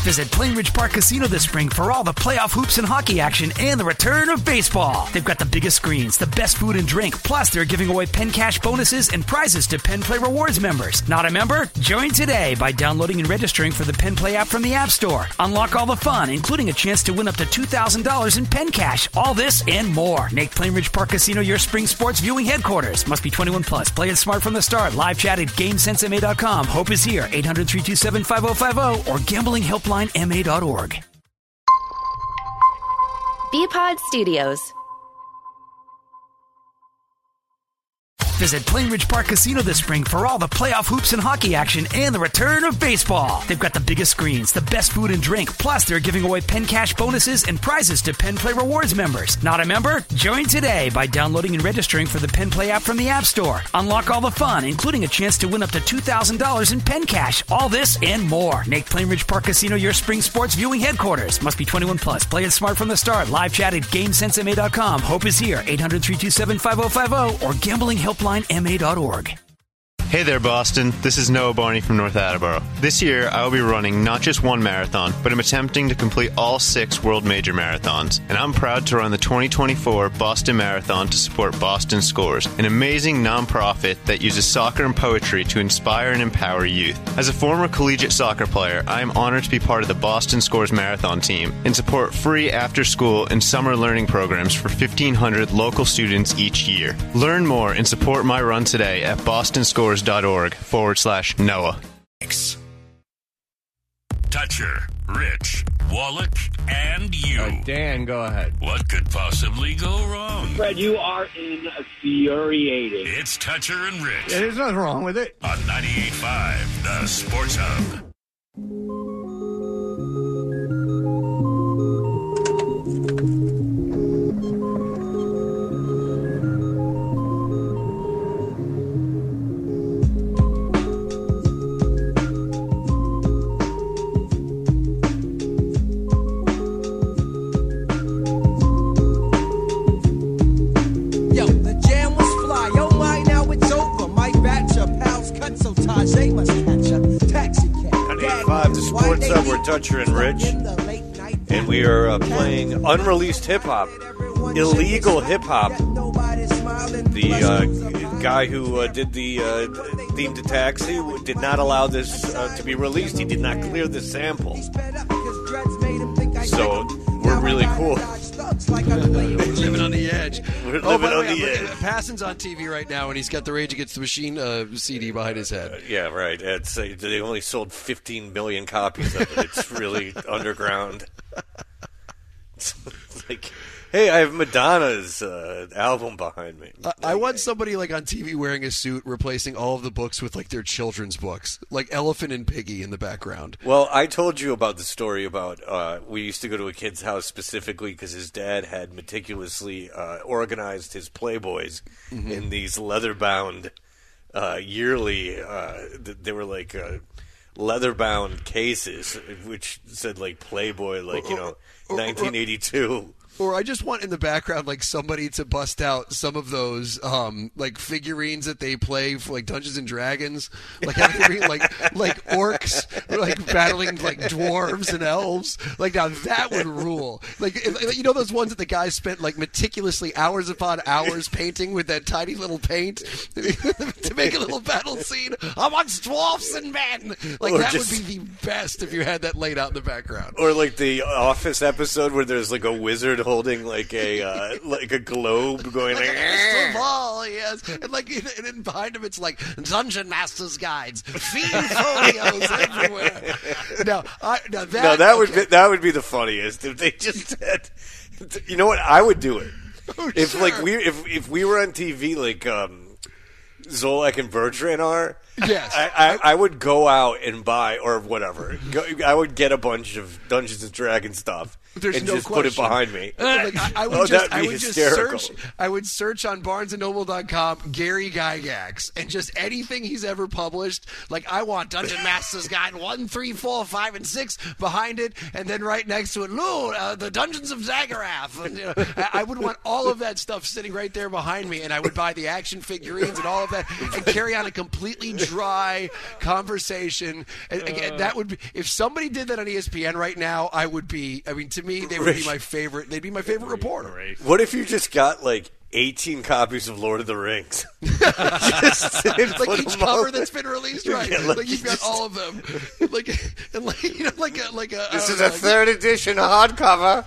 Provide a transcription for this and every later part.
Visit Plainridge Park Casino this spring for all the playoff hoops and hockey action and the return of baseball. They've got the biggest screens, the best food and drink, plus they're giving away Penn Cash bonuses and prizes to Penn Play Rewards members. Not a member? Join today by downloading and registering for the Penn Play app from the App Store. Unlock all the fun, including a chance to win up to $2,000 in Penn Cash. All this and more. Make Plainridge Park Casino your spring sports viewing headquarters. Must be 21 plus. Play it smart from the start. Live chat at GameSenseMA.com. Hope is here. 800-327-5050 or gamblinghelplinema.org. Bpod Studios. Visit Plainridge Park Casino this spring for all the playoff hoops and hockey action and the return of baseball. They've got the biggest screens, the best food and drink, plus they're giving away Penn Cash bonuses and prizes to Penn Play Rewards members. Not a member? Join today by downloading and registering for the Penn Play app from the App Store. Unlock all the fun, including a chance to win up to $2,000 in Penn Cash. All this and more. Make Plainridge Park Casino your spring sports viewing headquarters. Must be 21 plus. Play it smart from the start. Live chat at GameSenseMA.com. Hope is here. 800-327-5050 or gamblinghelplinema.org. Hey there, Boston. This is Noah Barney from North Attleboro. This year, I will be running not just one marathon, but I'm attempting to complete all 6 world major marathons. And I'm proud to run the 2024 Boston Marathon to support Boston Scores, an amazing nonprofit that uses soccer and poetry to inspire and empower youth. As a former collegiate soccer player, I am honored to be part of the Boston Scores Marathon team and support free after-school and summer learning programs for 1,500 local students each year. Learn more and support my run today at bostonscores.org/Noah. Toucher, Rich, Wallach, and you. Dan, go ahead. What could possibly go wrong? Fred, you are infuriating. It's Toucher and Rich. Yeah, there's nothing wrong with it. On 98.5, the Sports Hub. Toucher and Rich, and we are playing unreleased hip-hop, illegal hip-hop. The guy who did the theme to Taxi did not allow this to be released. He did not clear the sample. So we're really cool. Living on the edge. We're living on the edge. Passon's on TV right now, and he's got the Rage Against the Machine CD behind his head. Yeah, right. It's, they only sold 15 million copies of it. It's really underground. It's like, hey, I have Madonna's album behind me. I want somebody like on TV wearing a suit replacing all of the books with like their children's books, like Elephant and Piggy in the background. Well, I told you about the story about we used to go to a kid's house specifically because his dad had meticulously organized his Playboys in these leather-bound yearly. They were like leather-bound cases, which said like Playboy, like 1982. Or I just want in the background like somebody to bust out some of those like figurines that they play for like Dungeons and Dragons, like like orcs like battling like dwarves and elves. Like now that would rule. Like you know those ones that the guys spent like meticulously hours upon hours painting with that tiny little paint to make a little battle scene amongst dwarfs and men. Like that would be the best if you had that laid out in the background. Or like the Office episode where there's like a wizard holding like a globe going like a crystal ball, yes, and then behind him it's like Dungeon Master's guides, fiend folios everywhere. That would be the funniest if they just said, you know what, I would do it if sure. Like if we were on TV like Zolak and Bertrand are. Yes, I would go out and buy or whatever. I would get a bunch of Dungeons and Dragons stuff. There's and no just question. Put it behind me. I would search on BarnesandNoble.com Gary Gygax and just anything he's ever published. Like I want Dungeon Master's Guide 1, 3, 4, 5, and 6 behind it, and then right next to it, the Dungeons of Zagorath. And, I would want all of that stuff sitting right there behind me, and I would buy the action figurines and all of that, and carry on a completely dry conversation. And again, that would be, if somebody did that on ESPN right now, I would be. I mean, to me, they would be my favorite. They'd be my favorite reporter. What if you just got like 18 copies of Lord of the Rings? Just like each cover that's been released, right? Yeah, like you've got all of them. Like a. This is a third edition hardcover.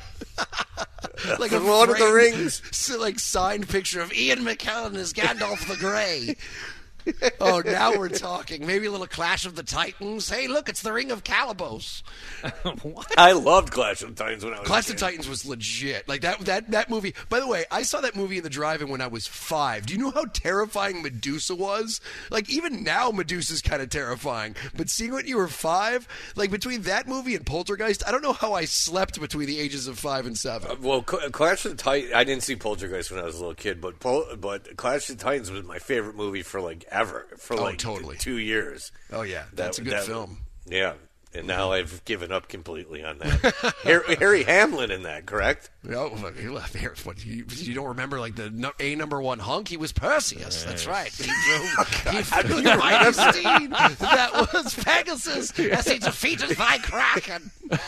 Like the a Lord of the framed, Rings. Like signed picture of Ian McKellen as Gandalf the Grey. Oh, now we're talking. Maybe a little Clash of the Titans. Hey, look, it's the Ring of Calibos. What? I loved Clash of the Titans when I was Clash a of kid. the Titans was legit. Like that movie. By the way, I saw that movie in the drive-in when I was 5. Do you know how terrifying Medusa was? Like even now, Medusa's kind of terrifying. But seeing it when you were 5, like between that movie and Poltergeist, I don't know how I slept between the ages of 5 and 7. Well, Clash of the Titans. I didn't see Poltergeist when I was a little kid, but Clash of the Titans was my favorite movie for like ever. For like totally. 2 years. Oh yeah, that's a good film. Yeah. And now I've given up completely on that. Harry Hamlin in that, correct? No, he left here. What, you don't remember, like the number 1 hunk? He was Perseus. That's right. He flew the mighty steed that was Pegasus as he defeated thy Kraken.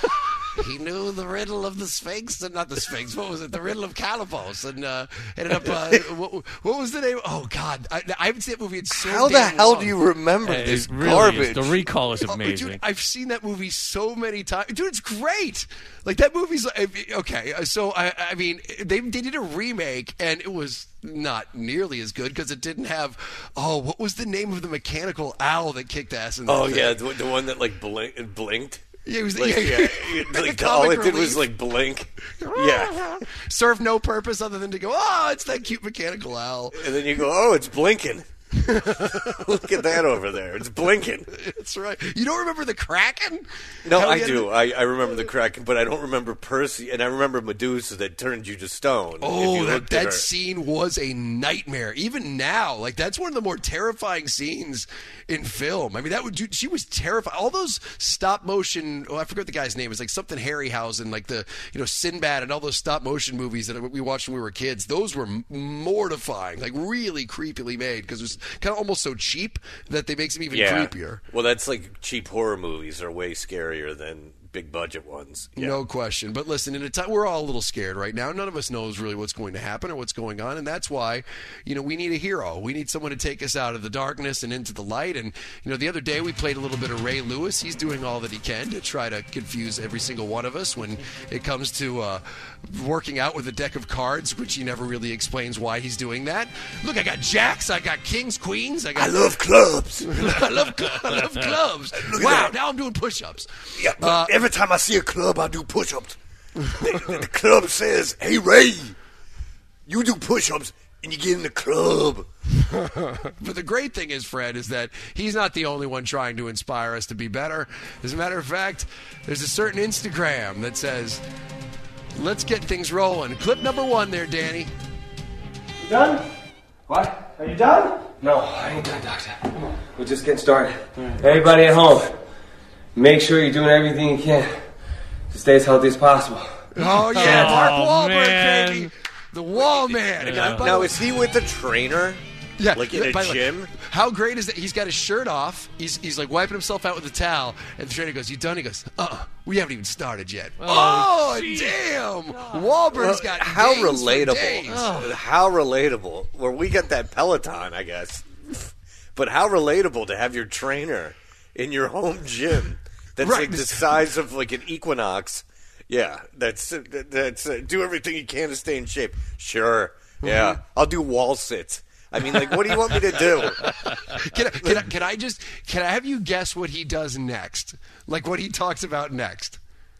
He knew the riddle of the Sphinx, and not the Sphinx. What was it? The riddle of Calibos, and ended up. What was the name? Oh God, I haven't seen that movie in so How the damn hell long. do you remember this really garbage? Is. The recall is amazing. Dude, I've seen that movie so many times. Dude, it's great. Like that movie's okay. So I mean, they did a remake, and it was not nearly as good because it didn't have. Oh, what was the name of the mechanical owl that kicked ass in that? Oh thing? yeah, the one that like blinked. Yeah, it was like, like all it did was like blink. Yeah, served no purpose other than to go, oh, it's that cute mechanical owl. And then you go, oh, it's blinking. Look at that over there. It's blinking. That's right. You don't remember the Kraken? No, I do. I remember the Kraken, but I don't remember Percy, and I remember Medusa that turned you to stone. Oh, that scene was a nightmare. Even now, like that's one of the more terrifying scenes in film. I mean, she was terrified. All those stop motion. Oh, I forget what the guy's name is. Like something Harryhausen, like the Sinbad and all those stop motion movies that we watched when we were kids. Those were mortifying, like really creepily made because it was kind of almost so cheap that they makes them even creepier. Well, that's like cheap horror movies are way scarier than big budget ones. Yeah. No question. But listen, in a time we're all a little scared right now. None of us knows really what's going to happen or what's going on, and that's why we need a hero. We need someone to take us out of the darkness and into the light. And the other day we played a little bit of Ray Lewis. He's doing all that he can to try to confuse every single one of us when it comes to working out with a deck of cards, which he never really explains why he's doing that. Look, I got jacks, I got kings, queens, I love clubs. I love clubs. Wow, now I'm doing push-ups. Yeah, but every time I see a club, I do push-ups. The club says, "Hey Ray, you do push-ups and you get in the club." But the great thing is, Fred, is that he's not the only one trying to inspire us to be better. As a matter of fact, there's a certain Instagram that says, "Let's get things rolling." Clip number 1 there, Danny. You done? What? Are you done? No, I ain't done, Doctor. We're just getting started. Everybody at home, make sure you're doing everything you can to stay as healthy as possible. Oh, yeah, Mark Wahlberg, baby. The Wall Man. Yeah. Now, is he with the trainer? Yeah, like in a gym. How great is that? He's got his shirt off. He's like wiping himself out with a towel, and the trainer goes, "You done?" He goes, we haven't even started yet." Oh damn! Wahlberg's got how days relatable. For days. How relatable. Well, we got that Peloton, I guess, but how relatable to have your trainer in your home gym. That's right. Like the size of like an Equinox. Yeah, that's do everything you can to stay in shape. Sure. Yeah, Mm-hmm. I'll do wall sits. I mean, like, what do you want me to do? Can I have you guess what he does next? Like what he talks about next?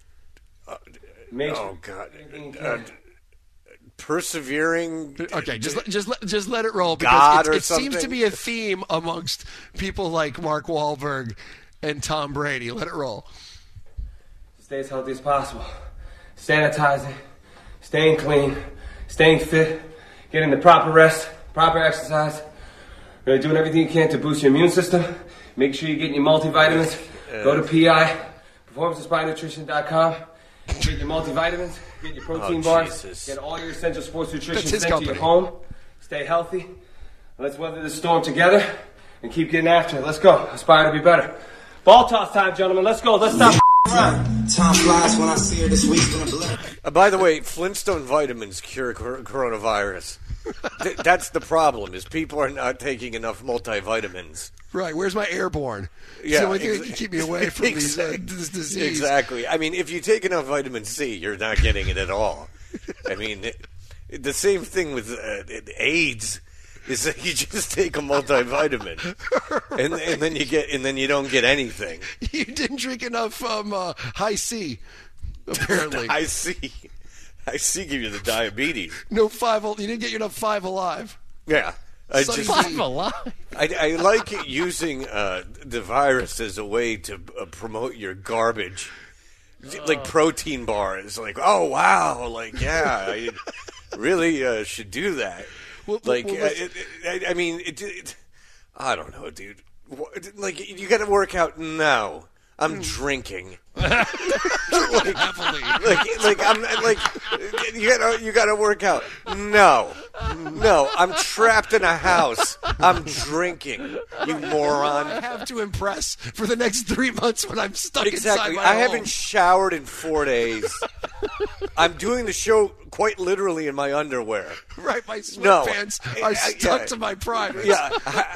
Oh God, persevering. Okay, just let it roll God because or it seems to something? be a theme amongst people like Mark Wahlberg and Tom Brady. Let it roll. Stay as healthy as possible. Sanitizing, staying clean, staying fit, getting the proper rest, proper exercise. Really doing everything you can to boost your immune system. Make sure you're getting your multivitamins. Go to PI, performanceinspirednutrition.com. Get your multivitamins, get your protein bars, get all your essential sports nutrition sent to your home. Stay healthy. Let's weather this storm together. and keep getting after it. Let's go. Aspire to be better. Ball toss time, gentlemen. Let's go. Let's stop around. Time flies when I see her this week in a blur. By the way, Flintstone vitamins cure coronavirus. That's the problem, is people are not taking enough multivitamins. Right. Where's my Airborne? Yeah, So the only thing that can keep me away from this disease. Exactly. I mean, if you take enough vitamin C, you're not getting it at all. I mean, the same thing with AIDS is that you just take a multivitamin, and then you don't get anything. You didn't drink enough High C, apparently. High C give you the diabetes. No you didn't get enough Five Alive. Yeah. Five Alive. I like using the virus as a way to promote your garbage. Like protein bars. Like, oh, wow. Like, yeah, I really should do that. I mean, I don't know, dude. Like, you got to work out now. I'm drinking. You gotta work out. No, I'm trapped in a house. I'm drinking. You moron. I have to impress for the next 3 months when I'm stuck Exactly. inside my I home. haven't showered in 4 days. I'm doing the show quite literally in my underwear. Right, my sweatpants are stuck to my private. Yeah,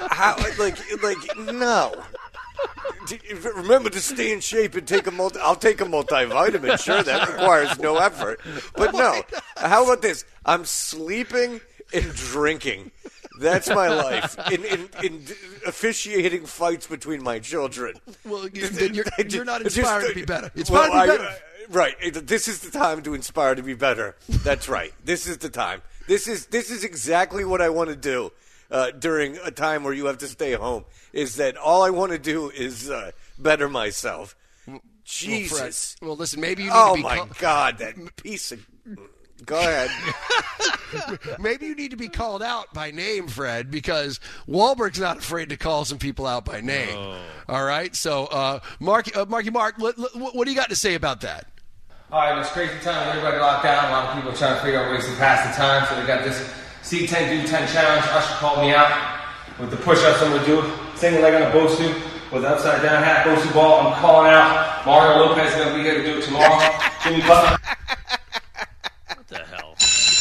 no. Remember to stay in shape and take I'll take a multivitamin. Sure, that requires no effort. But no. How about this? I'm sleeping and drinking. That's my life. In officiating fights between my children. Well, then you're not inspired to be better. Inspired to be better. Right. This is the time to inspire to be better. That's right. This is the time. This is exactly what I want to do. During a time where you have to stay home, is that all I want to do is better myself. Jesus. Well, listen, maybe you need to be... Oh, my God, that piece of... Go ahead. Maybe you need to be called out by name, Fred, because Wahlberg's not afraid to call some people out by name. Oh. All right? So, Marky Mark, what do you got to say about that? All right, it's crazy time. Everybody locked down. A lot of people trying to figure out ways to pass the time. So we got this C10 do 10 challenge. Usher called me out with the push-ups I'm going to do. Single leg on a Bosu with the upside down hat Bosu ball. I'm calling out. Mario Lopez is going to be here to do it tomorrow. Jimmy Butler. What the hell?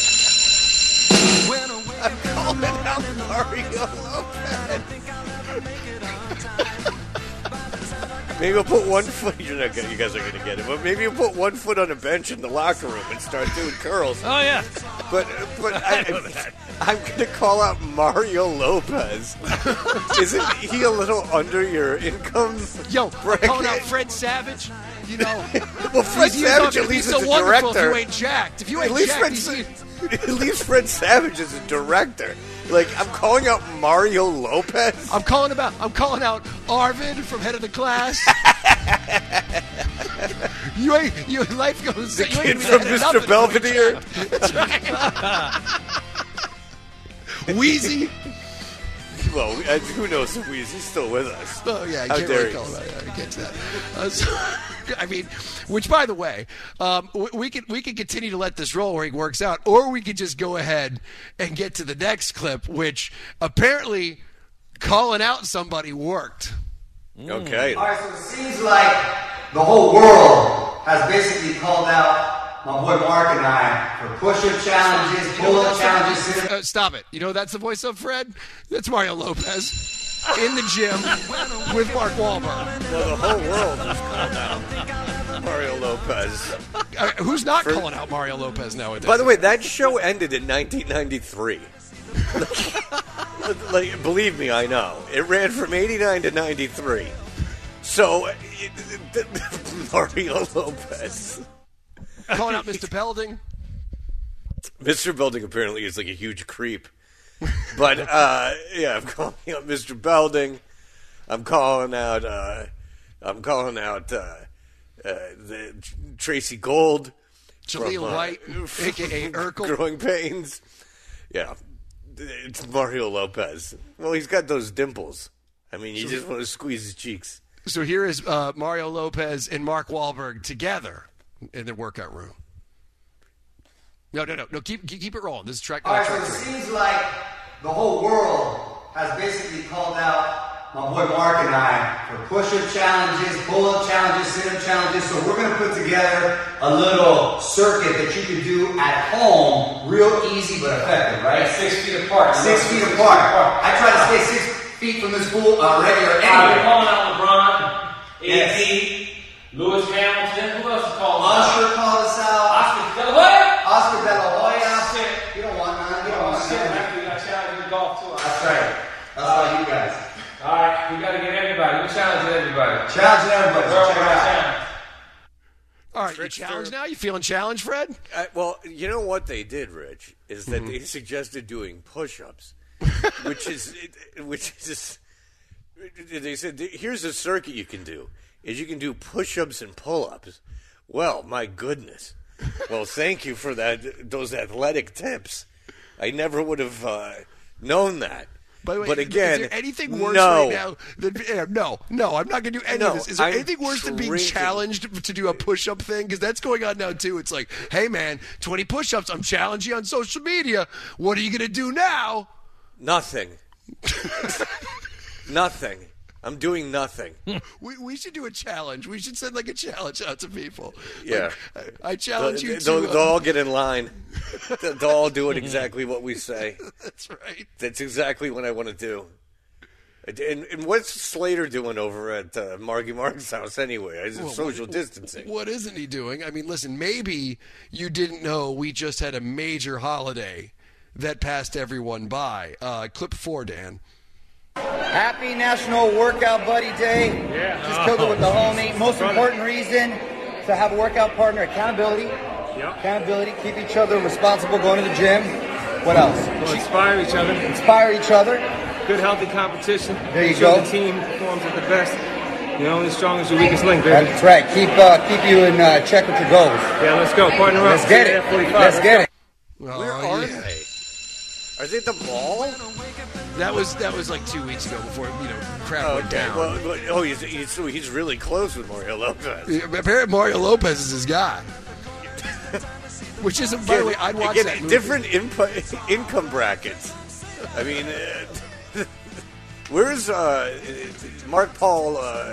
I'm calling out Mario Lopez. Maybe we'll put one foot. You guys are going to get it, but maybe we'll put one foot on a bench in the locker room and start doing curls. Oh yeah. But I'm going to call out Mario Lopez. Isn't he a little under your income? Yo, bracket? calling out Fred Savage. You know, well, Fred Savage at least is a director. If you ain't jacked, at least Fred Savage is a director. Like, I'm calling out Mario Lopez. I'm calling out Arvid from Head of the Class. Your life goes. The kid from Mr. Belvedere. That's right. Wheezy. Well, who knows if Wheezy's still with us? Oh yeah, I How can't dare really call it. I get that. I mean, which by the way, we can continue to let this roll where he works out, or we could just go ahead and get to the next clip, which apparently calling out somebody worked. Okay. All right, so it seems like the whole world has basically called out my boy Mark and I for push-up challenges, pull-up challenges. Stop it. You know that's the voice of Fred? That's Mario Lopez in the gym with Mark Wahlberg. No, the whole world is called out Mario Lopez. Who's not calling out Mario Lopez nowadays? By the way, that show ended in 1993. Like, believe me, I know. It ran from 89 to 93. So, Mario Lopez. Calling out Mr. Belding. Mr. Belding apparently is like a huge creep. But, yeah, I'm calling out Mr. Belding. I'm calling out the Tracy Gold. Jaleel White, a.k.a. Urkel. Growing Pains. Yeah. It's Mario Lopez. Well, he's got those dimples. I mean, you just want to squeeze his cheeks. So here is Mario Lopez and Mark Wahlberg together in the workout room. No. Keep it rolling. This is track. All right, so it seems like the whole world has basically called out my boy Mark and I, for push-up challenges, pull-up challenges, sit-up challenges. So we're going to put together a little circuit that you can do at home, real easy but effective, right? 6 feet apart. 6 feet apart. I try to stay 6 feet from this pool regular anyway. We're calling out LeBron, AD, Lewis Hamilton. Who else is calling us out? Usher called us out. Oscar De La Hoya. Oscar De La Hoya. Shit. You don't want none. You don't want Shit, none. man. We got challenging golf too. That's right. That's why you guys. All right, we got to get everybody. We're challenging everybody. Challenging everybody. So check it out. Challenge. All right, you challenged now? You feeling challenged, Fred? Well, you know what they did, Rich, is that they suggested doing push-ups, which is they said here's a circuit you can do. Is you can do push-ups and pull-ups. Well, my goodness. Well, thank you for those athletic tips. I never would have known that. By the way, but again, is there anything worse right now than no, I'm not going to do any of this. Is there anything worse than being challenged to do a push-up thing? Because that's going on now, too. It's like, hey, man, 20 push-ups. I'm challenging you on social media. What are you going to do now? Nothing. Nothing. I'm doing nothing. We should do a challenge. We should send, like, a challenge out to people. Yeah. Like, I challenge you to... They'll all get in line. They'll all do it exactly what we say. That's right. That's exactly what I want to do. And what's Slater doing over at Marky Mark's house anyway? Social distancing. What isn't he doing? I mean, listen, maybe you didn't know we just had a major holiday that passed everyone by. Clip 4, Dan. Happy National Workout Buddy Day. Yeah. Just killed it with the homie. Most important reason to have a workout partner, accountability. Yep. Accountability, keep each other responsible, going to the gym. What else? We'll inspire each other. Inspire each other. Good, healthy competition. There you Make sure go. The team performs at the best. You're only as strong as your weakest link, baby. That's right. Keep you in check with your goals. Yeah, let's go. Partner up. Let's get it. 45. Let's get it. Where are they? Are they at the mall? That was like 2 weeks ago before crap went down. Well, he's really close with Mario Lopez. Apparently, Mario Lopez is his guy. Which isn't, by the way, I'd watch that movie. Different income brackets. I mean, where's Mark Paul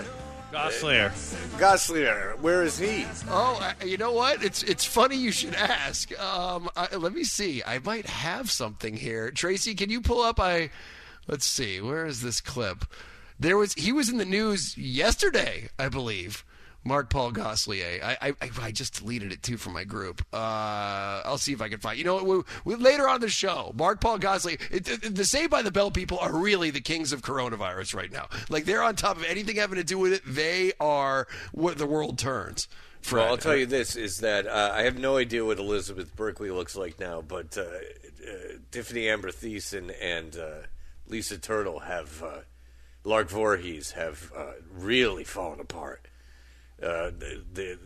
Gosselaar? Where is he? Oh, you know what? It's funny you should ask. Let me see. I might have something here. Tracy, can you pull up? Let's see. Where is this clip? He was in the news yesterday, I believe. Mark Paul Gosselaar. I just deleted it too from my group. I'll see if I can find. You know, later on the show, Mark Paul Gosselaar. The Saved by the Bell people are really the kings of coronavirus right now. Like, they're on top of anything having to do with it. They are what the world turns. Fred. Well, I'll tell you this: is that I have no idea what Elizabeth Berkley looks like now, but Tiffany Amber Thiessen and Lisa Turtle have Lark Voorhees have really fallen apart. The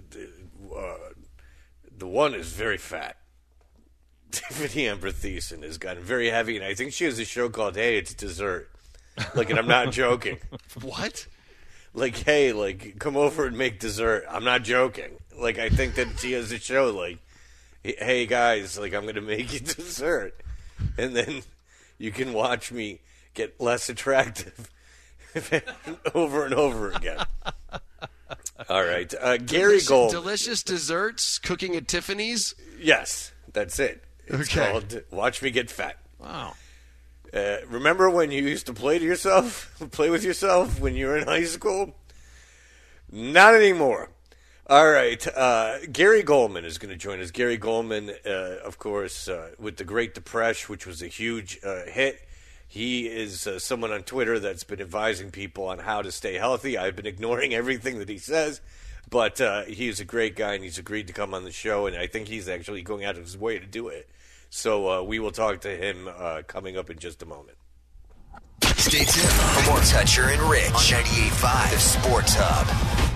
one is very fat. Tiffany Amber Thiessen has gotten very heavy, and I think she has a show called "Hey, It's Dessert." Like, and I'm not joking. What? Like, hey, like, come over and make dessert. I'm not joking. Like, I think that she has a show like, hey guys, like, I'm gonna make you dessert, and then you can watch me get less attractive over and over again. All right, Gary Goldman. Delicious desserts, cooking at Tiffany's? Yes, that's it. It's called Watch Me Get Fat. Wow. Remember when you used to play with yourself when you were in high school? Not anymore. All right, Gary Goldman is going to join us. Gary Goldman, of course, with The Great Depression, which was a huge hit. He is someone on Twitter that's been advising people on how to stay healthy. I've been ignoring everything that he says, but he's a great guy, and he's agreed to come on the show, and I think he's actually going out of his way to do it. So we will talk to him coming up in just a moment. Stay tuned for more Toucher and Rich on 98.5 The Sports Hub.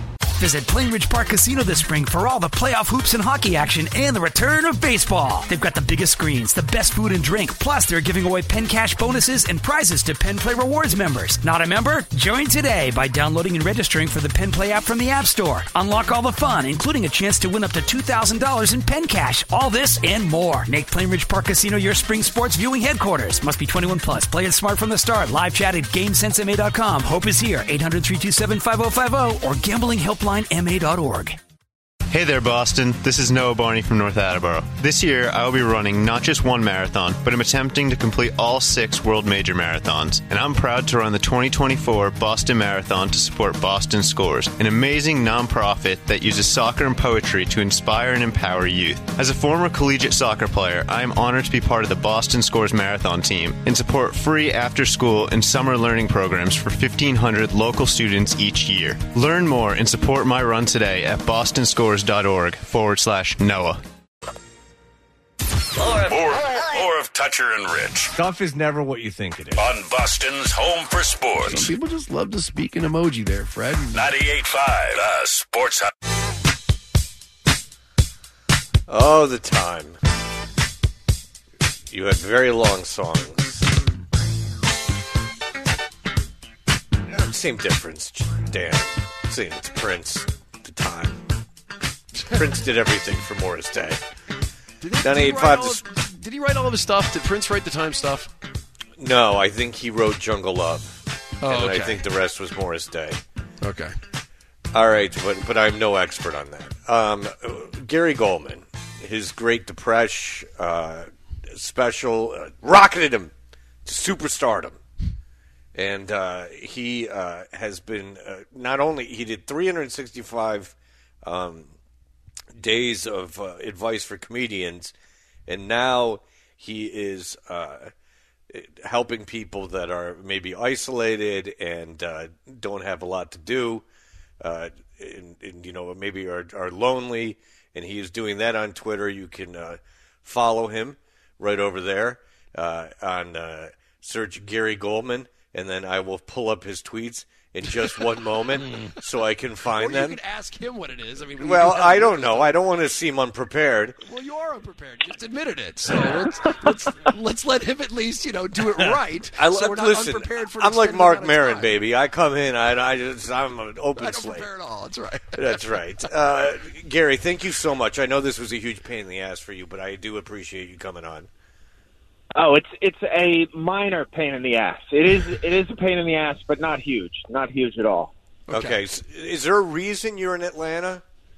Visit Plain Ridge Park Casino this spring for all the playoff hoops and hockey action and the return of baseball. They've got the biggest screens, the best food and drink, plus they're giving away Penn Cash bonuses and prizes to Penn Play Rewards members. Not a member? Join today by downloading and registering for the Penn Play app from the App Store. Unlock all the fun, including a chance to win up to $2,000 in Penn Cash. All this and more. Make Plain Ridge Park Casino your spring sports viewing headquarters. Must be 21 plus. Play it smart from the start. Live chat at GameSenseMA.com. Hope is here. 800-327-5050 or gamblinghelplinema.org. Hey there, Boston. This is Noah Barney from North Attleboro. This year, I will be running not just one marathon, but I'm attempting to complete all 6 world major marathons. And I'm proud to run the 2024 Boston Marathon to support Boston Scores, an amazing nonprofit that uses soccer and poetry to inspire and empower youth. As a former collegiate soccer player, I am honored to be part of the Boston Scores Marathon team and support free after-school and summer learning programs for 1,500 local students each year. Learn more and support my run today at bostonscores.org/Noah. More of Toucher and Rich Stuff is never what you think it is. on Boston's Home for Sports. Some people just love to speak in emoji there, Fred. 98.5, the Sports Hub. Oh, the time. You had very long songs. Same difference, Dan. Same, it's Prince. The time. Prince did everything for Morris Day. Did he write all of his stuff? Did Prince write the time stuff? No, I think he wrote Jungle Love. Oh, and okay. I think the rest was Morris Day. Okay. All right, but I'm no expert on that. Gary Goldman, his Great Depression special, rocketed him to superstardom. And he has been not only he did 365 days of advice for comedians, and now he is helping people that are maybe isolated and don't have a lot to do, and maybe are lonely. And he is doing that on Twitter. You can follow him right over there on search Gary Goldman. And then I will pull up his tweets in just one moment so I can find them. You could ask him what it is. I mean, well, I don't know. I don't want to seem unprepared. Well, you are unprepared. You just admitted it. So let's let him at least, do it right. So we're not unprepared for an I'm like extended Mark amount of Maron, time. baby. I come in, I'm an open I don't slate. prepare at all. That's right. That's right. Gary, thank you so much. I know this was a huge pain in the ass for you, but I do appreciate you coming on. Oh, it's a minor pain in the ass. It is a pain in the ass, but not huge at all. Okay. So is there a reason you're in Atlanta?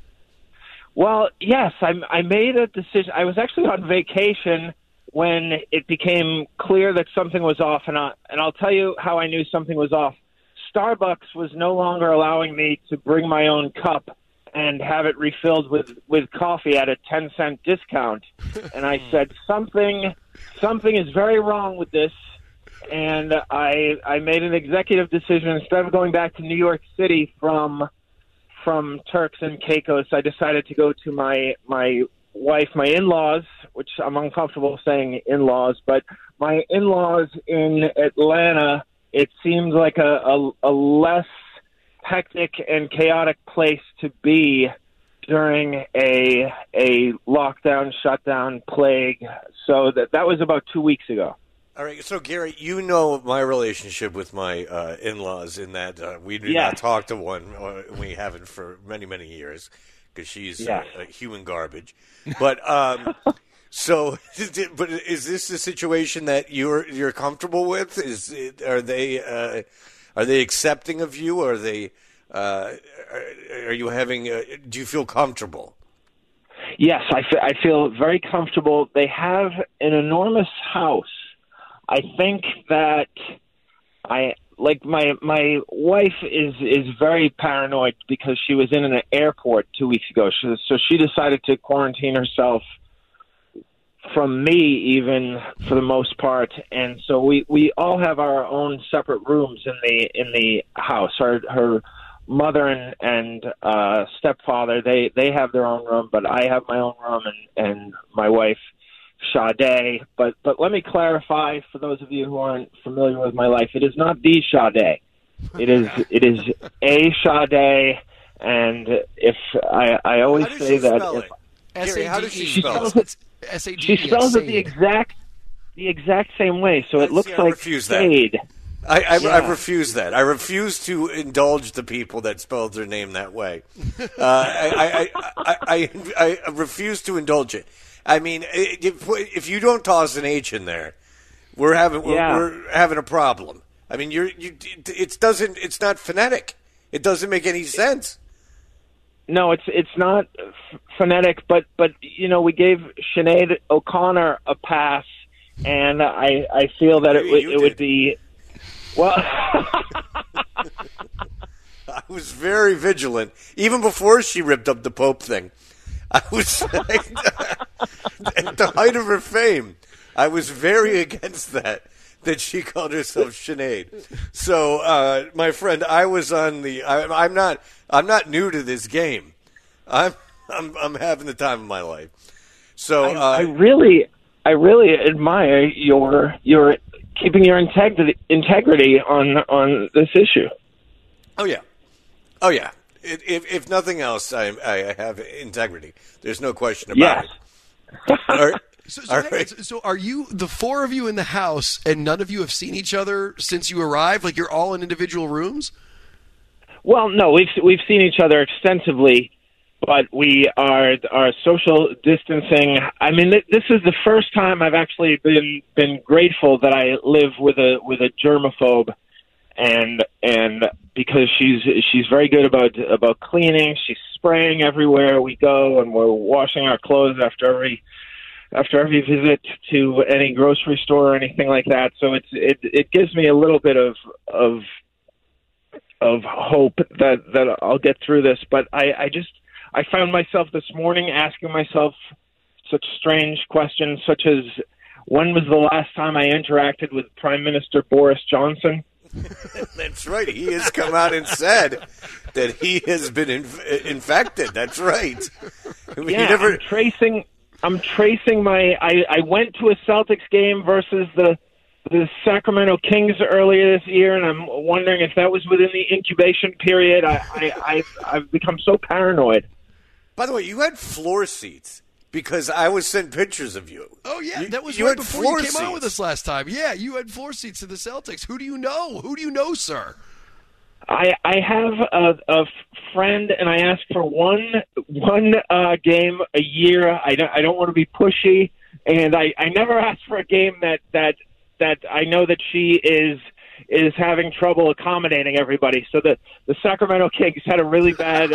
Well, yes, I made a decision. I was actually on vacation when it became clear that something was off, and I'll tell you how I knew something was off. Starbucks was no longer allowing me to bring my own cup and have it refilled with coffee at a 10-cent discount. And I said, something is very wrong with this. And I made an executive decision. Instead of going back to New York City from Turks and Caicos, I decided to go to my wife, my in-laws, which I'm uncomfortable saying in-laws, but my in-laws in Atlanta. It seemed like a less hectic and chaotic place to be during a lockdown, shutdown, plague. So that was about 2 weeks ago. All right, so Gary, you know my relationship with my in-laws in that we do not talk to one. We haven't for many, many years because she's human garbage. But so, but is this a situation that you're comfortable with? Are they accepting of you? Are they? Are you having? Do you feel comfortable? Yes, I feel very comfortable. They have an enormous house. I think that my wife is very paranoid because she was in an airport 2 weeks ago. So she decided to quarantine herself from me, even for the most part. And so we all have our own separate rooms in the house. Her mother and stepfather, they have their own room, but I have my own room, and my wife, Sade. But let me clarify for those of you who aren't familiar with my life, it is not the Sade. It is a Sade, And if I always How does say she that spell if it? Gary, how does she she spell spells it? it, S-A-D-E, she spells it Sade. the exact same way, so it looks I like refuse that. Sade. I Yeah. refuse that. I refuse to indulge the people that spelled their name that way. I refuse to indulge it. I mean, if you don't toss an H in there, we're having a problem. I mean, it's not phonetic. It doesn't make any sense. No, it's not phonetic, but we gave Sinead O'Connor a pass, and I feel that it would be well. I was very vigilant, even before she ripped up the Pope thing. I was at the height of her fame. I was very against that she called herself Sinead. So, my friend, I was on the. I'm not new to this game. I'm having the time of my life. So I really admire your keeping your integrity on this issue. Oh yeah. If nothing else, I have integrity. There's no question about it. All right. So are you, the four of you in the house, and none of you have seen each other since you arrived? Like, you're all in individual rooms? Well, no, we've seen each other extensively, but we are social distancing. I mean, this is the first time I've actually been grateful that I live with a germaphobe, and because she's very good about cleaning. She's spraying everywhere we go, and we're washing our clothes after every visit to any grocery store or anything like that. So it gives me a little bit of hope that I'll get through this. But I found myself this morning asking myself such strange questions, such as, when was the last time I interacted with Prime Minister Boris Johnson? That's right. He has come out and said that he has been infected. That's right. Yeah, I'm tracing my. I went to a Celtics game versus the Sacramento Kings earlier this year, and I'm wondering if that was within the incubation period. I've become so paranoid. By the way, you had floor seats because I was sent pictures of you. Oh yeah, that was you right had before floor you came on seats. with us last time. Yeah, you had floor seats to the Celtics. Who do you know? Who do you know, sir? I have a friend, and I ask for one game a year. I don't want to be pushy, and I never ask for a game that I know that she is having trouble accommodating everybody. So the Sacramento Kings had a really bad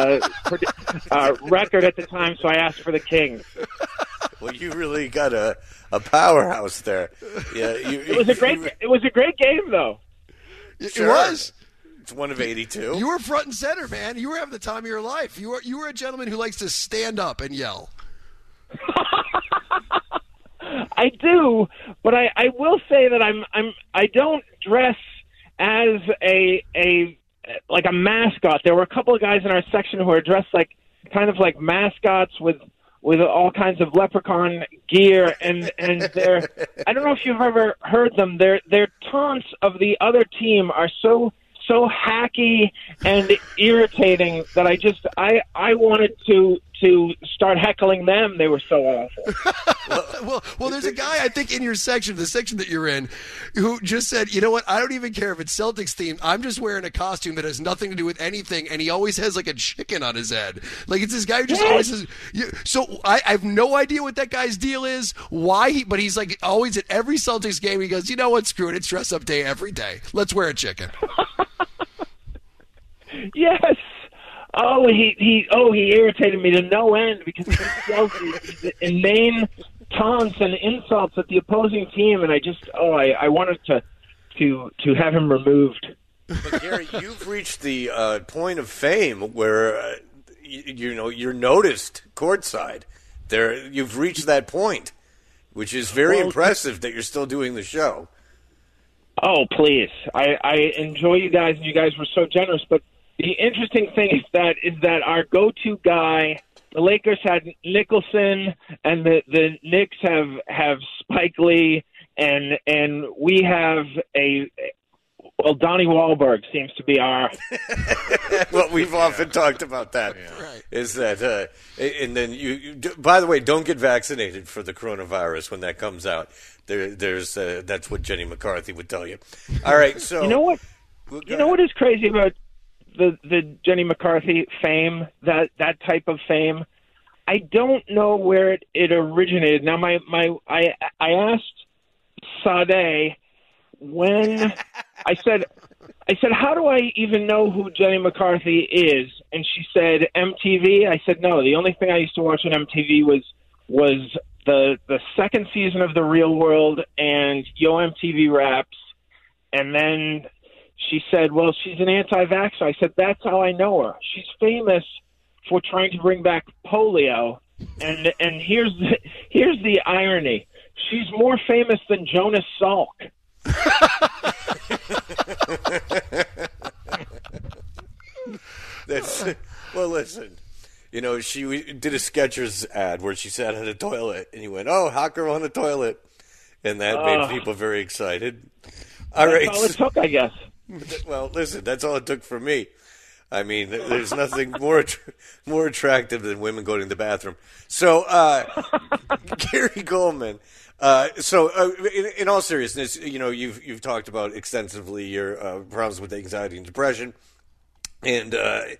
record at the time, so I asked for the Kings. Well, you really got a powerhouse there. Yeah, it was a great game, though. Sure. It was. It's one of 82. You were front and center, man. You were having the time of your life. You were a gentleman who likes to stand up and yell. I do, but I will say that I don't dress as a mascot. There were a couple of guys in our section who are dressed like mascots with all kinds of leprechaun gear, and they're, I don't know if you've ever heard them. Their taunts of the other team are so hacky and irritating that I wanted to start heckling them. They were so awful. Well, there's a guy, I think, in your section, the section that you're in, who just said, you know what, I don't even care if it's Celtics themed. I'm just wearing a costume that has nothing to do with anything, and he always has like a chicken on his head. Like, it's this guy who just always says, so I have no idea what that guy's deal is, but he's like always at every Celtics game, he goes, you know what, screw it, it's dress up day every day. Let's wear a chicken. Yes. Oh, he irritated me to no end because he yells these inane taunts and insults at the opposing team, and I wanted to have him removed. But Gary, you've reached the point of fame where you're noticed courtside. You've reached that point, which is very impressive that you're still doing the show. Oh, please! I enjoy you guys, and you guys were so generous, but. The interesting thing is that our go-to guy, the Lakers had Nicholson, and the Knicks have Spike Lee, and we have Well, Donnie Wahlberg seems to be our. Well, we've often talked about that. Is that, and then you, by the way, don't get vaccinated for the coronavirus when that comes out. There's that's what Jenny McCarthy would tell you. All right, so you know what? You know what is crazy about the Jenny McCarthy fame? That type of fame. I don't know where it originated. Now, I asked Sade when I said, how do I even know who Jenny McCarthy is? And she said, MTV. I said, no. The only thing I used to watch on MTV was the second season of The Real World and Yo MTV Raps. And then she said, well, she's an anti-vaxxer. I said, that's how I know her. She's famous for trying to bring back polio. And here's the irony. She's more famous than Jonas Salk. Well, listen. You know, she did a Skechers ad where she sat on a toilet, and you went, "Oh, hot girl on the toilet," and that made people very excited. That's all it took, I guess. Well, listen, that's all it took for me. I mean, there's nothing more attractive than women going to the bathroom. So, Gary Goldman. In all seriousness, you know, you've talked about extensively your problems with anxiety and depression, and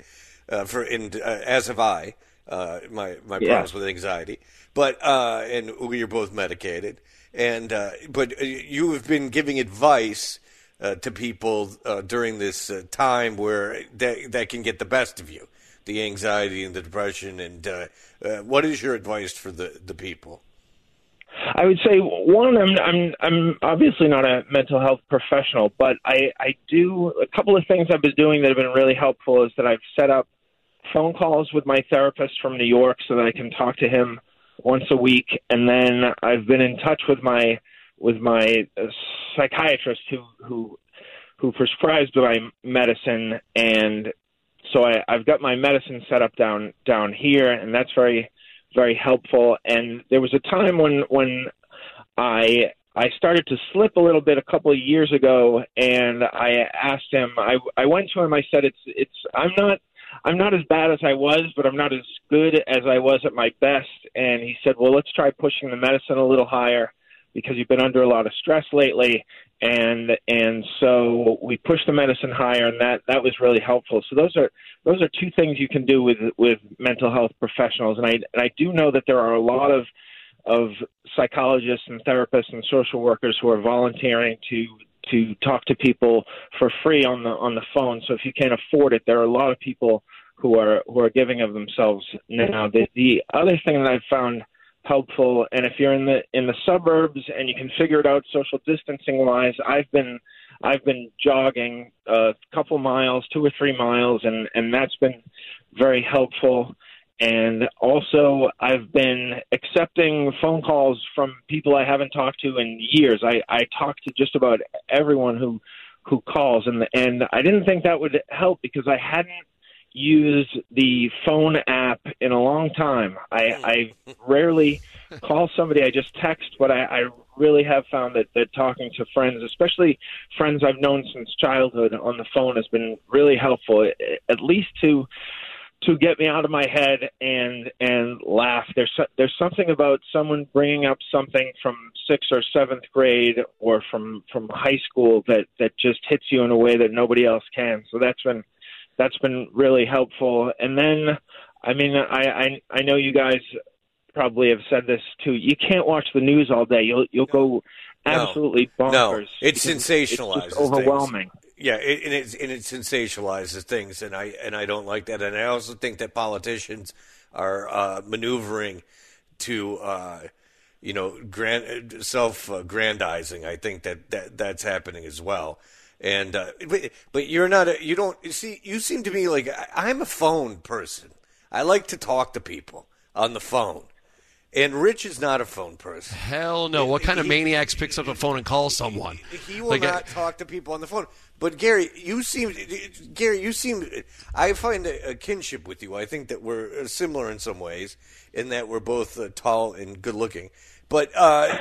as have I, my problems with anxiety. But and we are both medicated, and but you have been giving advice to people during this time where that can get the best of you, the anxiety and the depression. And what is your advice for the people? I would say, one, I'm obviously not a mental health professional, but I do a couple of things I've been doing that have been really helpful is that I've set up phone calls with my therapist from New York so that I can talk to him once a week, and then I've been in touch with my psychiatrist who prescribes my medicine, and so I've got my medicine set up down here, and that's very, very helpful. And there was a time when I started to slip a little bit a couple of years ago, and I asked him. I went to him. I said, I'm not as bad as I was, but I'm not as good as I was at my best. And he said, well, let's try pushing the medicine a little higher because you've been under a lot of stress lately. And so we pushed the medicine higher, and that was really helpful. So those are two things you can do with mental health professionals. And I do know that there are a lot of psychologists and therapists and social workers who are volunteering to talk to people for free on the phone. So if you can't afford it, there are a lot of people who are giving of themselves now. The other thing that I've found helpful, and if you're in the suburbs and you can figure it out social distancing wise, I've been jogging a couple miles, 2 or 3 miles, and that's been very helpful. And also, I've been accepting phone calls from people I haven't talked to in years. I talk to just about everyone who calls, and I didn't think that would help because I hadn't used the phone app in a long time. I rarely call somebody. I just text, but I really have found that talking to friends, especially friends I've known since childhood, on the phone has been really helpful, at least to get me out of my head and laugh. There's something about someone bringing up something from 6th or 7th grade or from high school that just hits you in a way that nobody else can. So that's been really helpful. And then, I mean, I know you guys probably have said this too. You can't watch the news all day. You'll go absolutely bonkers. No, it's sensationalized. It's just overwhelming. Things. Yeah, it sensationalizes things, and I don't like that. And I also think that politicians are maneuvering to self-grandizing. I think that's happening as well. And but you're not. You don't see. You seem to me like I'm a phone person. I like to talk to people on the phone. And Rich is not a phone person. Hell no. What kind of maniacs picks up a phone and calls someone? He will not talk to people on the phone. But Gary, you seem. I find a kinship with you. I think that we're similar in some ways, in that we're both tall and good looking. But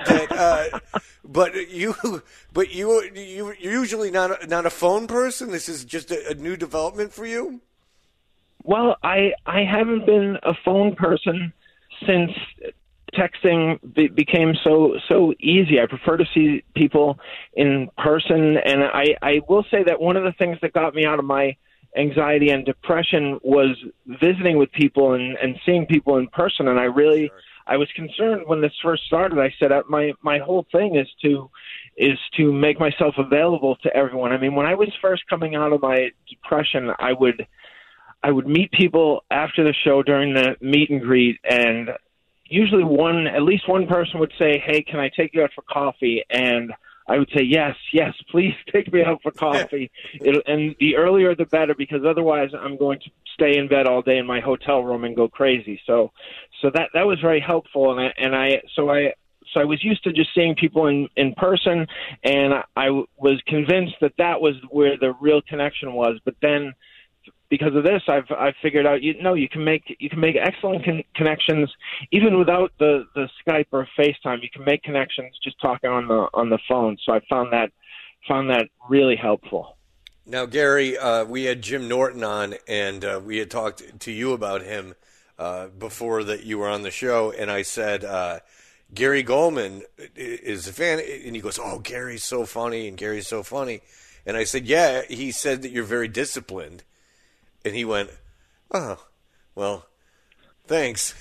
you're usually not a phone person. This is just a new development for you. Well, I haven't been a phone person since texting became so easy. I prefer to see people in person, and I will say that one of the things that got me out of my anxiety and depression was visiting with people and seeing people in person. And I was concerned when this first started. I said my whole thing is to make myself available to everyone. I mean, when I was first coming out of my depression, I would meet people after the show during the meet and greet, and usually at least one person would say, "Hey, can I take you out for coffee?" And I would say, yes, please take me out for coffee. And the earlier the better, because otherwise I'm going to stay in bed all day in my hotel room and go crazy. So that was very helpful. So I was used to just seeing people in person, and I was convinced that was where the real connection was. But then, because of this, I've figured out you can make excellent connections even without the Skype or FaceTime. You can make connections just talking on the phone. So I found that really helpful. Now, Gary, we had Jim Norton on, and we had talked to you about him before that you were on the show, and I said Gary Goldman is a fan, and he goes, "Oh, Gary's so funny," and Gary's so funny, and I said, "Yeah." He said that you're very disciplined. And he went, "Oh, well, thanks."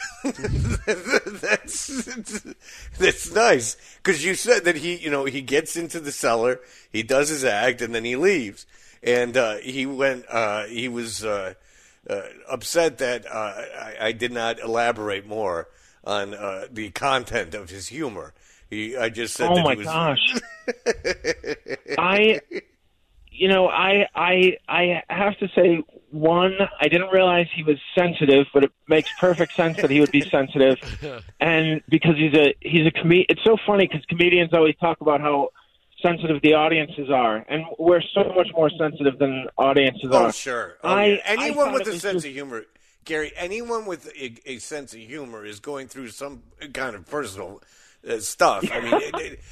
That's nice, because you said that he gets into the cellar, he does his act, and then he leaves. And he was upset that I did not elaborate more on the content of his humor. I just said, "Oh my gosh." I have to say, one, I didn't realize he was sensitive, but it makes perfect sense that he would be sensitive. And because he's a comedian, it's so funny because comedians always talk about how sensitive the audiences are, and we're so much more sensitive than audiences are. Oh, sure. Anyone with a sense of humor, Gary, anyone with a sense of humor is going through some kind of personal stuff. I mean,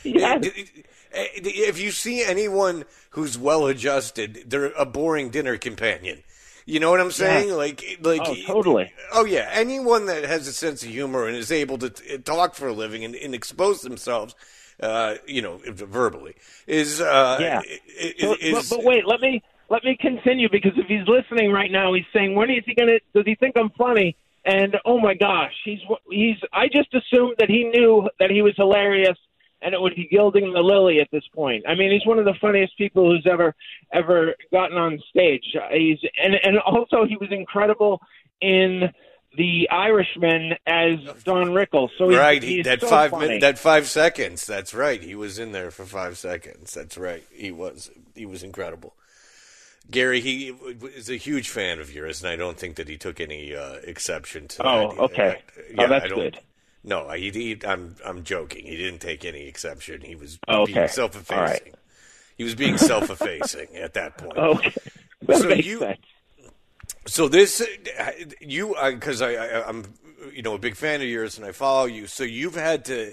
if you see anyone who's well-adjusted, they're a boring dinner companion. You know what I'm saying? Yeah. Like, totally. Oh, yeah. Anyone that has a sense of humor and is able to talk for a living and expose themselves, verbally, is But wait, let me continue, because if he's listening right now, he's saying, "When is he gonna? Does he think I'm funny?" And oh my gosh, I just assumed that he knew that he was hilarious, and it would be gilding the lily at this point. I mean, he's one of the funniest people who's ever gotten on stage. And also he was incredible in The Irishman as Don Rickles. So he's that so 5 funny. minutes, that 5 seconds. That's right. He was in there for 5 seconds. That's right. He was incredible. Gary, he is a huge fan of yours, and I don't think that he took any exception to that. Oh, okay. That's good. No, I'm joking. He didn't take any exception. He was being self-effacing. Right. He was being self-effacing at that point. Okay, that makes sense. So this, because I'm a big fan of yours, and I follow you. So you've had to,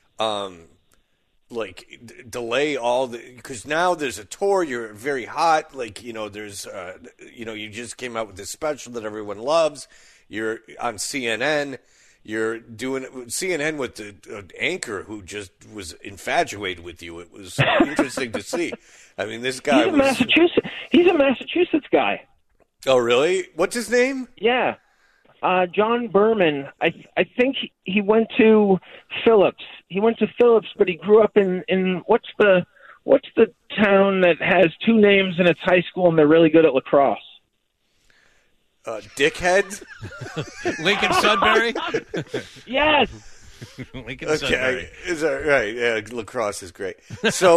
delay all because now there's a tour. You're very hot. There's, you just came out with this special that everyone loves. You're on CNN. You're doing CNN with the anchor who just was infatuated with you. It was interesting to see. I mean, this guy He's a Massachusetts guy. Oh, really? What's his name? Yeah. John Berman. I think he went to Phillips. He went to Phillips, but he grew up in what's the town that has two names and it's high school and they're really good at lacrosse? Dickhead? Lincoln Sudbury? Yes. Lincoln Sudbury. Is that right? Yeah, lacrosse is great. So,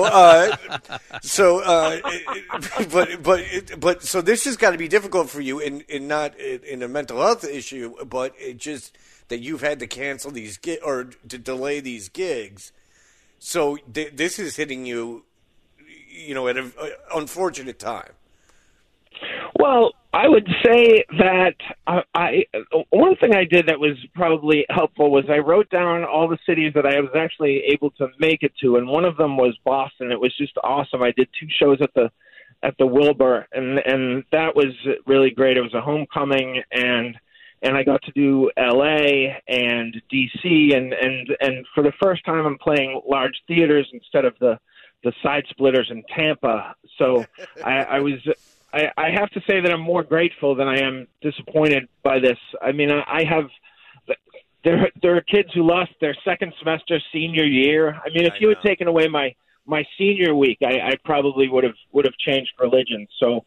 so this has got to be difficult for you, in not in a mental health issue, but it just that you've had to cancel these or to delay these gigs. So this is hitting you, at an unfortunate time. Well, I would say that one thing I did that was probably helpful was I wrote down all the cities that I was actually able to make it to, and one of them was Boston. It was just awesome. I did 2 shows at the Wilbur, and that was really great. It was a homecoming, and I got to do L.A. and D.C. and for the first time I'm playing large theaters instead of the side splitters in Tampa. So I have to say that I'm more grateful than I am disappointed by this. I mean, there are kids who lost their second semester senior year. I mean, if you had taken away my senior week, I probably would have changed religion. So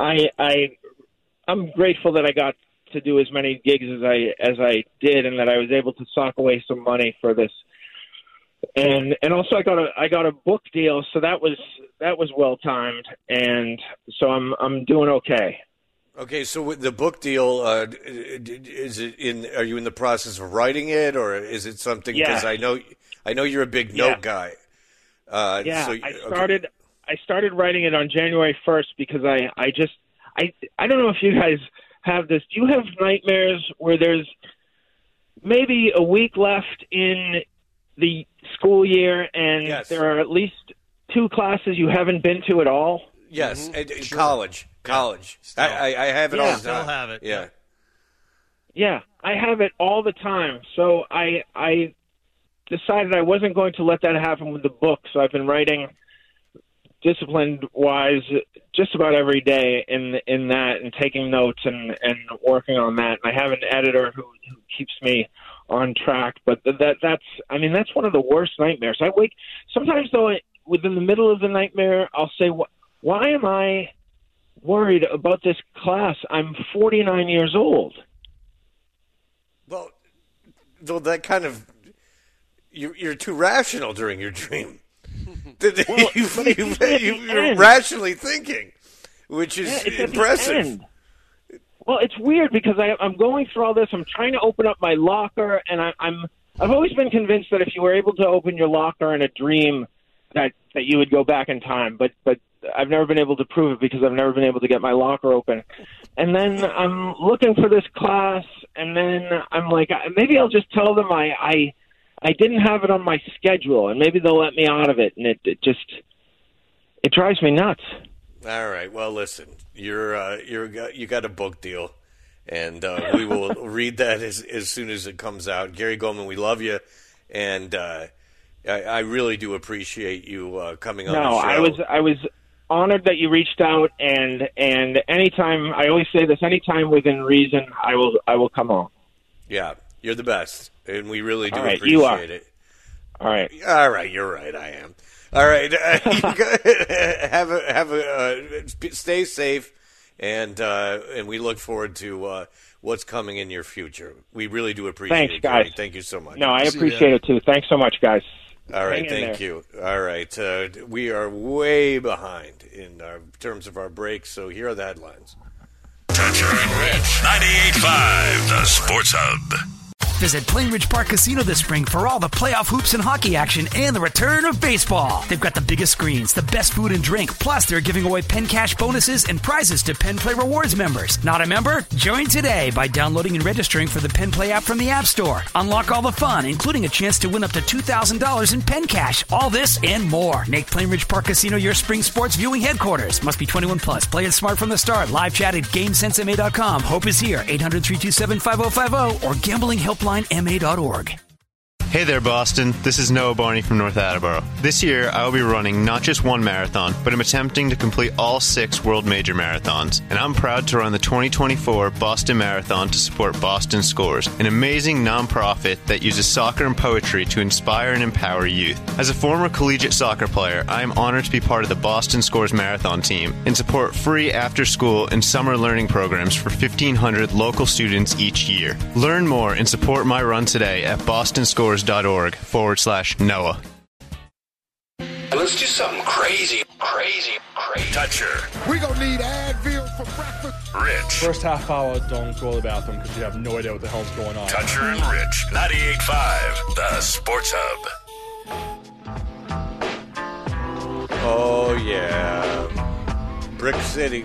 I'm grateful that I got to do as many gigs as I did, and that I was able to sock away some money for this. And also I got a book deal, so that was well timed, and so I'm doing okay. Okay, so with the book deal, is it in? Are you in the process of writing it, or is it something? Because I know you're a big note guy. I started writing it on January 1st because I don't know if you guys have this. Do you have nightmares where there's maybe a week left in the school year and there are at least 2 classes you haven't been to at all? Yes, sure. College. I have it all the time. Still have it. Yeah. Yeah, I have it all the time. So I decided I wasn't going to let that happen with the book, so I've been writing disciplined-wise just about every day in that, and taking notes and working on that. And I have an editor who keeps me on track, but that's one of the worst nightmares. I wake sometimes, though, within the middle of the nightmare, I'll say, why am I worried about this class? I'm 49 years old. Well, though that kind of you're too rational during your dream. You're rationally thinking, which is impressive. Well, it's weird because I'm going through all this. I'm trying to open up my locker, and I've always been convinced that if you were able to open your locker in a dream, that you would go back in time. But I've never been able to prove it because I've never been able to get my locker open. And then I'm looking for this class, and then I'm like, maybe I'll just tell them I didn't have it on my schedule, and maybe they'll let me out of it. And it drives me nuts. All right. Well, listen, you got a book deal, and we will read that as soon as it comes out. Gary Goldman, we love you, and I really do appreciate you coming on the show. I was honored that you reached out, and anytime, I always say this, anytime within reason, I will come on. Yeah, you're the best, and we really do appreciate you are. It. All right, you're right. I am. All right, stay safe, and we look forward to what's coming in your future. We really do appreciate it, guys. Gary. Thank you so much. No, I appreciate it too. Thanks so much, guys. All right, thank you. All right, we are way behind in terms of our breaks, so here are the headlines. Toucher and Rich, 98.5, the Sports Hub. Visit Plainridge Park Casino this spring for all the playoff hoops and hockey action and the return of baseball. They've got the biggest screens, the best food and drink, plus they're giving away Penn Cash bonuses and prizes to Penn Play Rewards members. Not a member? Join today by downloading and registering for the Penn Play app from the App Store. Unlock all the fun, including a chance to win up to $2,000 in Penn Cash. All this and more. Make Plainridge Park Casino your spring sports viewing headquarters. Must be 21 plus. Play it smart from the start. Live chat at GameSenseMA.com. Hope is here. 800-327-5050 or gamblinghelpline.ma.org. Hey there, Boston. This is Noah Barney from North Attleboro. This year, I will be running not just one marathon, but I'm attempting to complete all 6 world major marathons. And I'm proud to run the 2024 Boston Marathon to support Boston Scores, an amazing nonprofit that uses soccer and poetry to inspire and empower youth. As a former collegiate soccer player, I am honored to be part of the Boston Scores Marathon team and support free after-school and summer learning programs for 1,500 local students each year. Learn more and support my run today at bostonscores.org/Noah. Let's do something crazy. Toucher. We gonna need Advil for breakfast. Rich. First half hour, don't go to the bathroom because you have no idea what the hell's going on. Toucher and Rich, 98.5, the Sports Hub. Oh, Yeah. Brick City.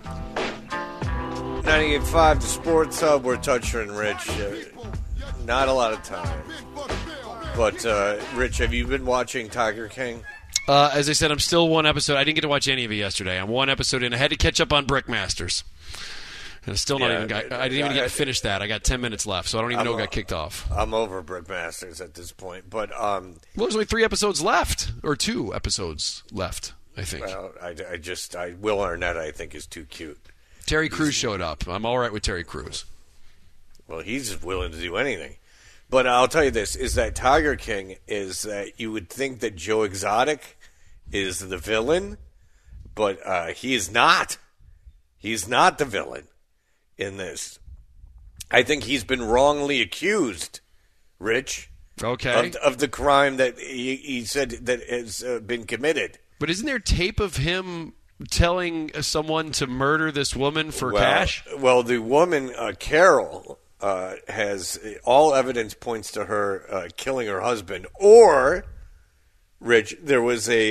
98.5, the Sports Hub. We're Toucher and Rich. Not a lot of time. But, Rich, have you been watching Tiger King? As I said, I'm still one episode. I didn't get to watch any of it yesterday. I'm one episode in. I had to catch up on Brickmasters. And it's still not even got, I didn't even get to finish that. I got 10 minutes left, so I don't even know what got kicked off. I'm over Brickmasters at this point. But well, there's only 3 episodes left, or 2 episodes left, I think. Well, Will Arnett, I think, is too cute. Terry Crews showed up. I'm all right with Terry Crews. Well, he's willing to do anything. But I'll tell you this, is that Tiger King is that you would think that Joe Exotic is the villain, but he is not. He's not the villain in this. I think he's been wrongly accused, Rich, of the crime that he said that has been committed. But isn't there tape of him telling someone to murder this woman for cash? Well, the woman, Carol, has all evidence points to her killing her husband. Or, Rich, there was a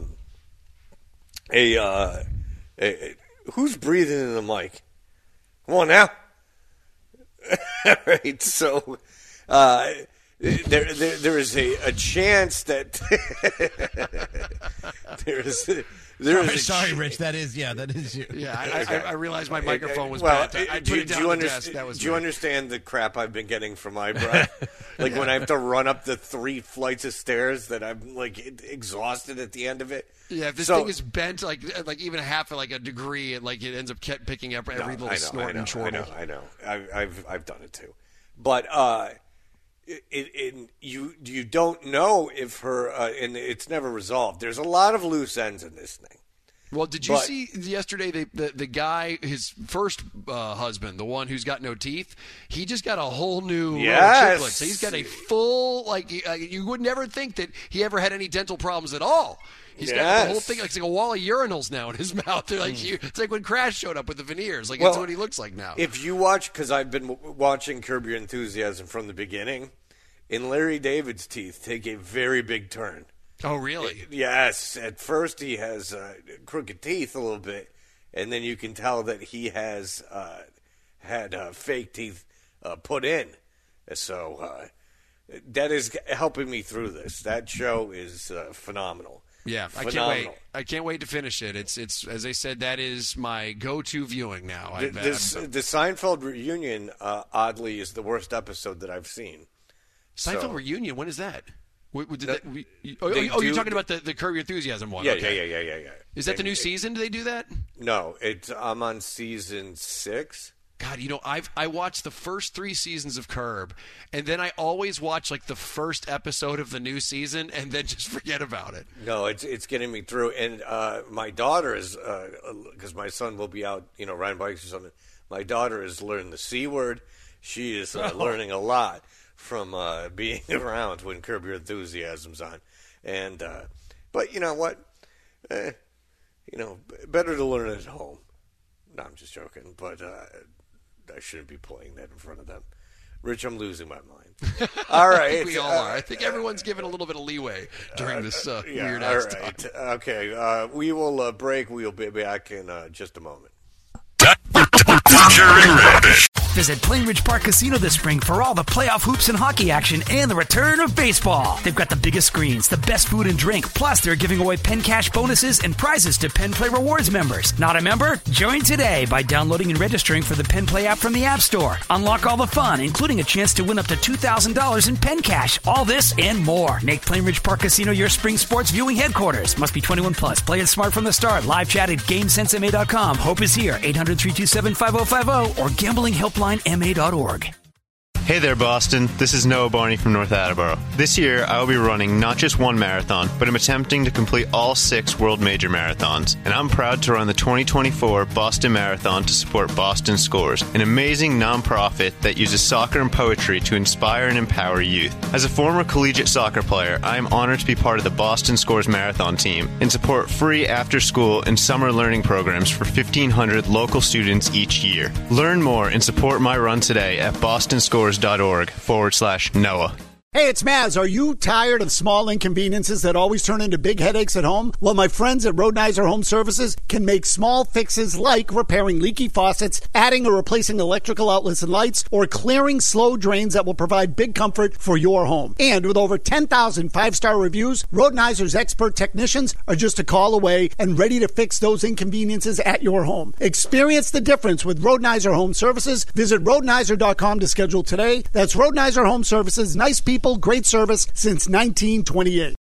who's breathing in the mic? Come on now. All right, so there is a chance that Sorry, Rich. That is you. Yeah, I realized my microphone was bad. I put it down on the desk. That was do you understand the crap I've been getting from my breath? Like when I have to run up the 3 flights of stairs that I'm like exhausted at the end of it. Yeah, if this thing is bent like even half a degree, it ends up picking up every little snort and chortle. I know. I've done it too, but you don't know if her and it's never resolved. There's a lot of loose ends in this thing. Well, did you see yesterday the guy, his first husband, the one who's got no teeth? He just got a whole new chiclet. So he's got a full you would never think that he ever had any dental problems at all. He's got the whole thing like a wall of urinals now in his mouth. They're like it's like when Crash showed up with the veneers. That's what he looks like now. If you watch, because I've been watching Curb Your Enthusiasm from the beginning, and Larry David's teeth take a very big turn. Oh, really? Yes. At first he has crooked teeth a little bit, and then you can tell that he has had fake teeth put in. So that is helping me through this. That show is phenomenal. Yeah, phenomenal. I can't wait to finish it. It's as I said, that is my go-to viewing now. The Seinfeld reunion, oddly, is the worst episode that I've seen. Seinfeld reunion? When is that? You're talking about the Curb Your Enthusiasm one? Yeah, okay. yeah. Is that the new season? Do they do that? No, I'm on season 6. God, I watched the first 3 seasons of Curb, and then I always watch the first episode of the new season, and then just forget about it. No, it's getting me through. And my daughter is, because my son will be out, riding bikes or something. My daughter has learned the C word. She is learning a lot from being around when Curb Your Enthusiasm's on. And but you know what? Better to learn at home. No, I'm just joking, but I shouldn't be playing that in front of them. Rich, I'm losing my mind. All right. I think we all are. I think everyone's given a little bit of leeway during this weird ass time. Okay. We will break. We'll be back in just a moment. Visit Plainridge Park Casino this spring for all the playoff hoops and hockey action and the return of baseball. They've got the biggest screens, the best food and drink, plus they're giving away Penn Cash bonuses and prizes to Penn Play Rewards members. Not a member? Join today by downloading and registering for the Penn Play app from the App Store. Unlock all the fun, including a chance to win up to $2,000 in Penn Cash. All this and more. Make Plainridge Park Casino your spring sports viewing headquarters. Must be 21 plus. Play it smart from the start. Live chat at GameSenseMA.com. Hope is here. 800-327-5050 or gamblinghelplinema.org. Hey there, Boston. This is Noah Barney from North Attleboro. This year, I will be running not just one marathon, but I'm attempting to complete all 6 world major marathons. And I'm proud to run the 2024 Boston Marathon to support Boston Scores, an amazing nonprofit that uses soccer and poetry to inspire and empower youth. As a former collegiate soccer player, I am honored to be part of the Boston Scores Marathon team and support free after-school and summer learning programs for 1,500 local students each year. Learn more and support my run today at bostonscores.org/Noah. Hey, it's Maz. Are you tired of small inconveniences that always turn into big headaches at home? Well, my friends at Roadnizer Home Services can make small fixes like repairing leaky faucets, adding or replacing electrical outlets and lights, or clearing slow drains that will provide big comfort for your home. And with over 10,000 five-star reviews, Roadnizer's expert technicians are just a call away and ready to fix those inconveniences at your home. Experience the difference with Roadnizer Home Services. Visit Roadnizer.com to schedule today. That's Roadnizer Home Services. Nice people, great service since 1928.